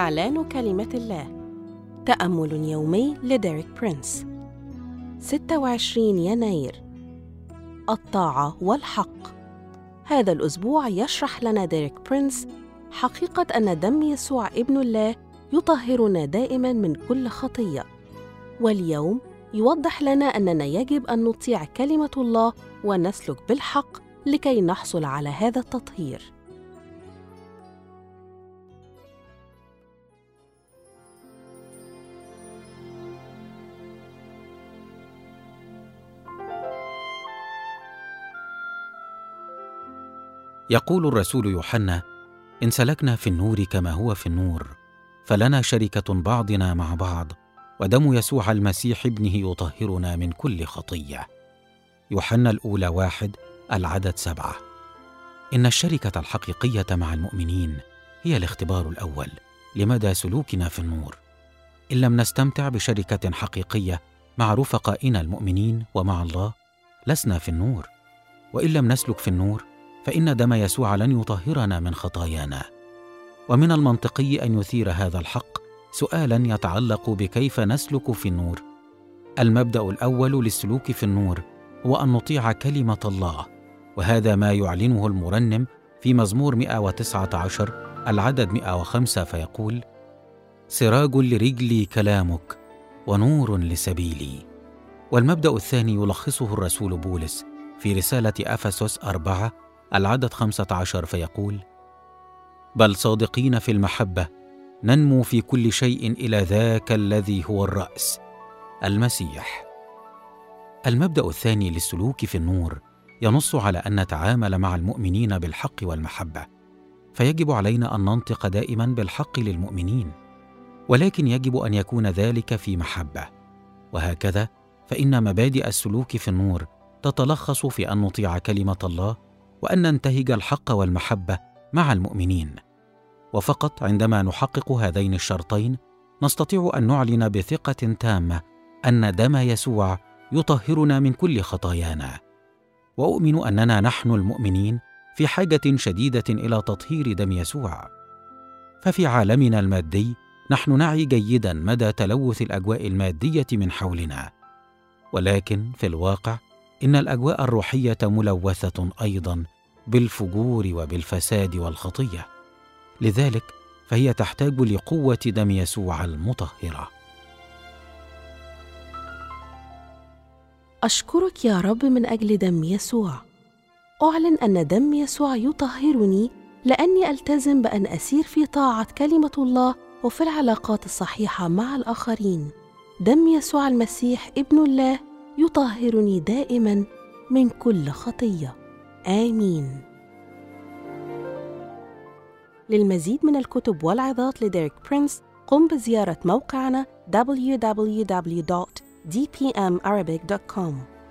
إعلان كلمة الله. تأمل يومي لديريك برينس. 26 يناير. الطاعة والحق. هذا الأسبوع يشرح لنا ديريك برينس حقيقة أن دم يسوع ابن الله يطهرنا دائماً من كل خطية، واليوم يوضح لنا أننا يجب أن نطيع كلمة الله ونسلك بالحق لكي نحصل على هذا التطهير. يقول الرسول يوحنا: إن سلكنا في النور كما هو في النور فلنا شركة بعضنا مع بعض، ودم يسوع المسيح ابنه يطهرنا من كل خطية. يوحنا الأولى 1 العدد 7. إن الشركة الحقيقية مع المؤمنين هي الاختبار الأول لمدى سلوكنا في النور. إن لم نستمتع بشركة حقيقية مع رفقائنا المؤمنين ومع الله لسنا في النور، وإن لم نسلك في النور فإن دم يسوع لن يطهرنا من خطايانا. ومن المنطقي أن يثير هذا الحق سؤالاً يتعلق بكيف نسلك في النور. المبدأ الأول للسلوك في النور هو أن نطيع كلمة الله، وهذا ما يعلنه المرنم في مزمور 119 العدد 105، فيقول: سراج لرجلي كلامك ونور لسبيلي. والمبدأ الثاني يلخصه الرسول بولس في رسالة أفسس 4 العدد 15، فيقول: بل صادقين في المحبة ننمو في كل شيء إلى ذاك الذي هو الرأس، المسيح. المبدأ الثاني للسلوك في النور ينص على أن نتعامل مع المؤمنين بالحق والمحبة، فيجب علينا أن ننطق دائما بالحق للمؤمنين، ولكن يجب أن يكون ذلك في محبة. وهكذا فإن مبادئ السلوك في النور تتلخص في أن نطيع كلمة الله وأن ننتهج الحق والمحبة مع المؤمنين. وفقط عندما نحقق هذين الشرطين نستطيع أن نعلن بثقة تامة أن دم يسوع يطهرنا من كل خطايانا. وأؤمن أننا نحن المؤمنين في حاجة شديدة إلى تطهير دم يسوع. ففي عالمنا المادي نحن نعي جيدا مدى تلوث الأجواء المادية من حولنا، ولكن في الواقع إن الأجواء الروحية ملوثة أيضا بالفجور وبالفساد والخطية، لذلك فهي تحتاج لقوة دم يسوع المطهرة. أشكرك يا رب من أجل دم يسوع. أعلن أن دم يسوع يطهرني لأني ألتزم بأن أسير في طاعة كلمة الله وفي العلاقات الصحيحة مع الآخرين. دم يسوع المسيح ابن الله يطهرني دائما من كل خطية. آمين. للمزيد من الكتب والعظات لديريك برينس قم بزيارة موقعنا www.dpmarabic.com.